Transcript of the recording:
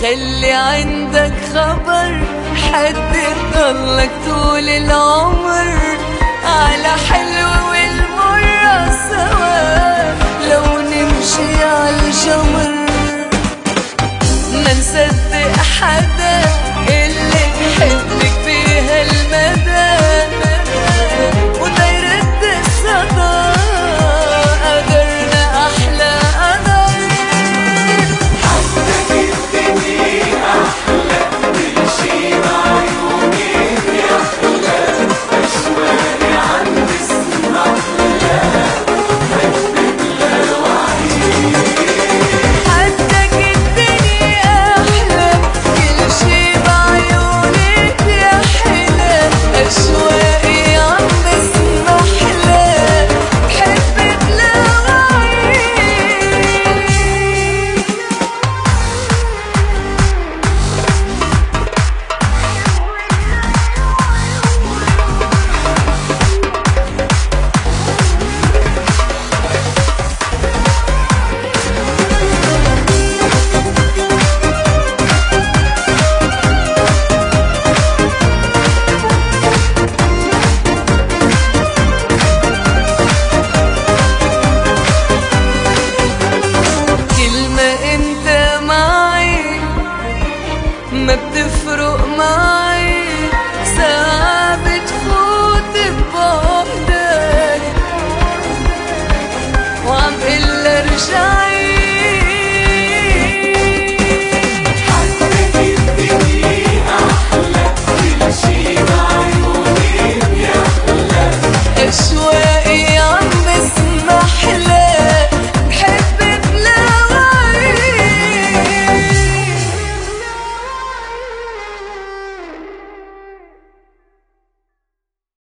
خلي عندك خبر حد يضلك طول العمر على حلو والمرة سوا لو نمشي عالجمر. ما نصدق حدا اللي بحبك بهالمدى وده يرد الصدى قدرنا أحلى قدر. حبك الدنيا أحلى كل شي بعيونك يحلى أشواقي عند اسم أحلى حبك لوعيك. حدك الدنيا أحلى كل شي بعيونك يحلى أشواقي عم اسم أحلى بحبك لوعيك. كل ما انت معي ما بتفرق معي